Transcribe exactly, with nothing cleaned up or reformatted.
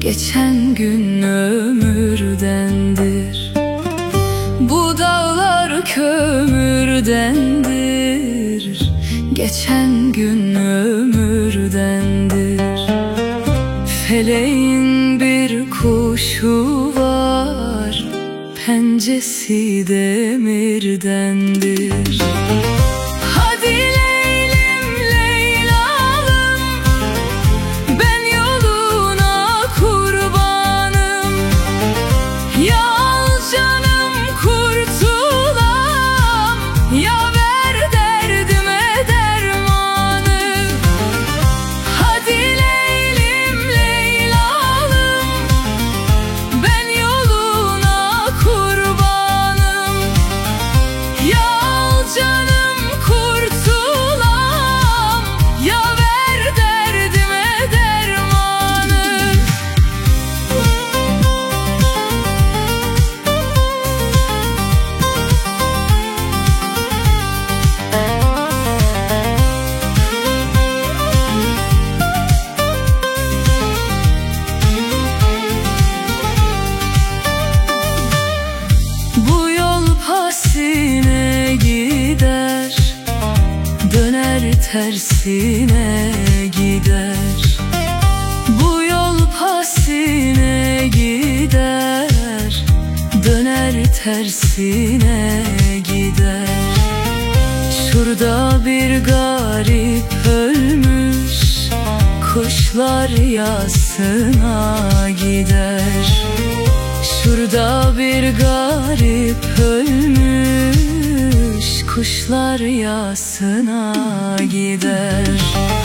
geçen gün ömürdendir. Bu dağlar kömürdendir, geçen gün ömürdendir. Feleğin bir kuşu var, pencesi demirdendir. Hadi Leylim Leylalım, ben yoluna kurbanım. Ya al canım kurtulam, ya ver derdime dermanı. Hadi Leylim Leylalım, ben yoluna kurbanım. Ya al canım kurtulam, ya ver derdime dermanı. Bu yol pasine gider, döner tersine gider. Bu yol pasine gider, döner tersine gider. Şurada bir garip ölmüş, kuşlar yasına gider. Şurada bir garip ölmüş, kuşlar yasına gider.